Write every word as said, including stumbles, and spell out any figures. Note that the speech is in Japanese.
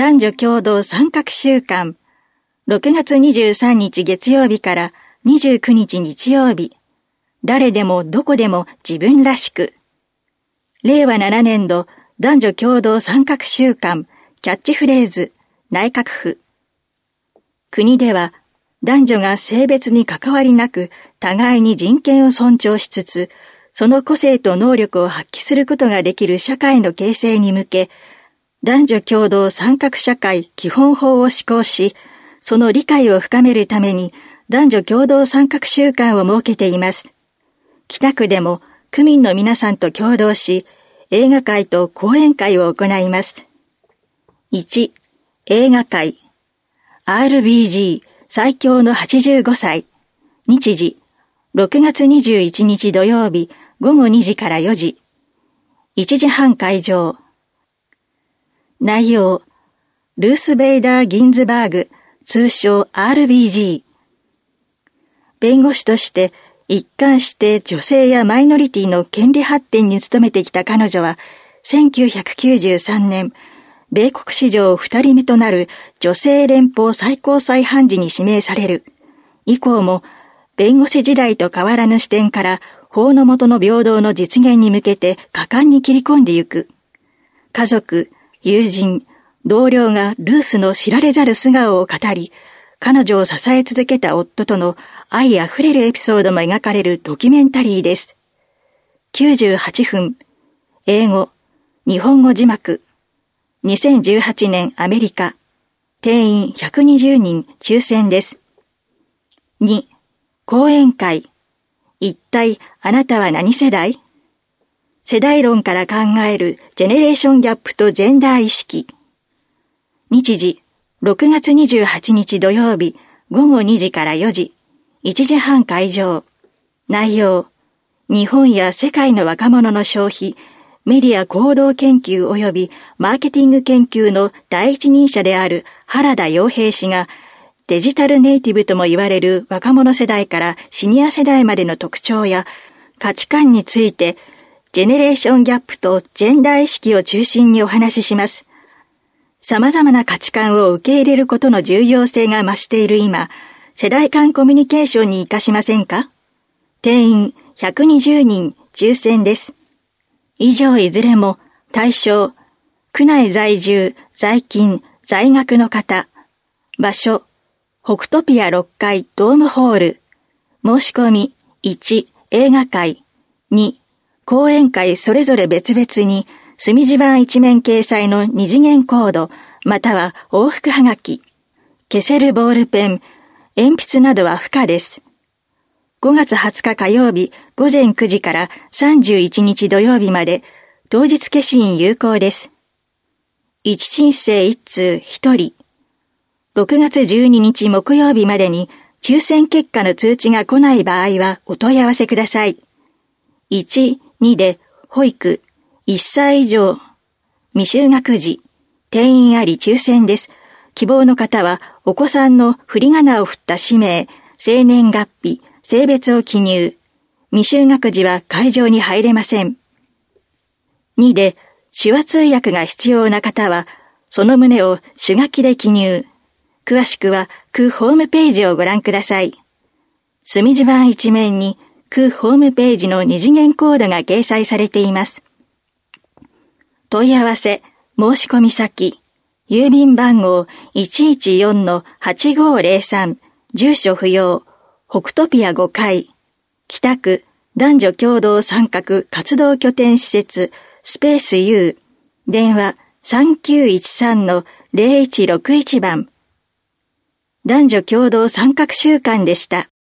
男女共同参画週間、ろくがつにじゅうさんにち月曜日からにじゅうくにち日曜日、誰でもどこでも自分らしく。れいわななねんど男女共同参画週間、キャッチフレーズ、内閣府。国では男女が性別に関わりなく互いに人権を尊重しつつ、その個性と能力を発揮することができる社会の形成に向け、男女共同参画社会基本法を施行し、その理解を深めるために男女共同参画週間を設けています。北区でも区民の皆さんと共同し、映画会と講演会を行います。いち、映画会。アールビージー 最強のはちじゅうごさい。日時、ろくがつにじゅういちにち土曜日ごごにじからよじ。いちじはん会場。内容、ルース・ベイダー・ギンズバーグ、通称 アールビージー。弁護士として一貫して女性やマイノリティの権利発展に努めてきた彼女は、せんきゅうひゃくきゅうじゅうさんねん、米国史上二人目となる女性連邦最高裁判事に指名される。以降も、弁護士時代と変わらぬ視点から法の下の平等の実現に向けて果敢に切り込んでゆく。家族、友人、同僚がルースの知られざる素顔を語り、彼女を支え続けた夫との愛あふれるエピソードも描かれるドキュメンタリーです。きゅうじゅうはちふん、英語、日本語字幕。にせんじゅうはちねんアメリカ、定員ひゃくにじゅうにん抽選です。に、講演会。一体あなたは何世代？世代論から考えるジェネレーションギャップとジェンダー意識。日時、ろくがつにじゅうはちにち土曜日ごごにじからよじ。いちじはん会場。内容、日本や世界の若者の消費、メディア行動研究及びマーケティング研究の第一人者である原田洋平氏が、デジタルネイティブとも言われる若者世代からシニア世代までの特徴や価値観について、ジェネレーションギャップとジェンダー意識を中心にお話しします。様々な価値観を受け入れることの重要性が増している今、世代間コミュニケーションに活かしませんか？定員ひゃくにじゅうにん抽選です。以上いずれも対象、区内在住、在勤、在学の方。場所、北トピアろっかいドームホール。申し込みいち、映画会。に、講演会それぞれ別々に墨字版一面掲載の二次元コード、または往復はがき。消せるボールペン、鉛筆などは不可です。ごがつはつか火曜日ごぜんくじからさんじゅういちにち土曜日まで当日消印有効です。一申請一通一人。ろくがつじゅうににち木曜日までに抽選結果の通知が来ない場合はお問い合わせください。いち、にで保育、いっさい以上、未就学児、定員あり抽選です。希望の方はお子さんの振り仮名を振った氏名、生年月日、性別を記入。未就学児は会場に入れません。にで、手話通訳が必要な方は、その旨を手書きで記入。詳しくは区ホームページをご覧ください。墨字版一面に区ホームページの二次元コードが掲載されています。問い合わせ、申し込み先、郵便番号 いちいちよんのはちごーぜろさん、住所不要、北トピアごかい、北区男女共同参画活動拠点施設スペース U、電話 さんきゅういちさんのぜろいちろくいち 番。男女共同参画週間でした。